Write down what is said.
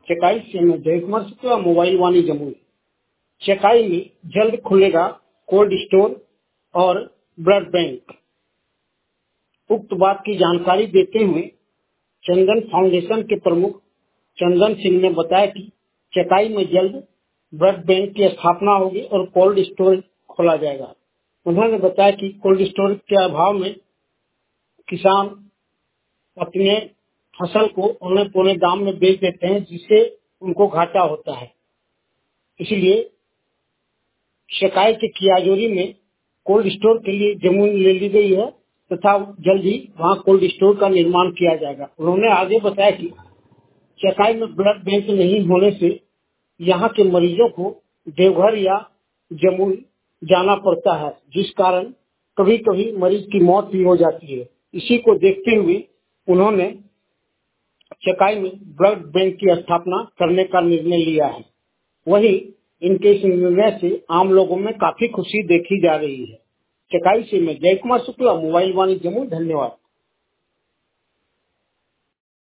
चकाई से मैं जय कुमार शुक्ला, मोबाइल वाणी जमुई। चकाई में जल्द खुलेगा कोल्ड स्टोर और ब्लड बैंक। उक्त बात की जानकारी देते हुए चंदन फाउंडेशन के प्रमुख चंदन सिंह ने बताया कि चकाई में जल्द ब्लड बैंक की स्थापना होगी और कोल्ड स्टोर खोला जाएगा। उन्होंने बताया कि कोल्ड स्टोर के अभाव में किसान अपने फसल को औने पौने दाम में बेच देते हैं, जिससे उनको घाटा होता है। इसलिए चकाई के कियाजोरी में कोल्ड स्टोर के लिए जमीन ले ली गई है तथा जल्द ही वहां कोल्ड स्टोर का निर्माण किया जाएगा। उन्होंने आगे बताया कि चकाई में ब्लड बैंक नहीं होने से यहाँ के मरीजों को देवघर या जमुई जाना पड़ता है, जिस कारण कभी कभी मरीज की मौत भी हो जाती है। इसी को देखते हुए उन्होंने चकाई में ब्लड बैंक की स्थापना करने का निर्णय लिया है। वहीं इनके इस निर्णय से आम लोगों में काफी खुशी देखी जा रही है। चकाई से मैं जय कुमार शुक्ला, मोबाइल वाणी जमुई। धन्यवाद।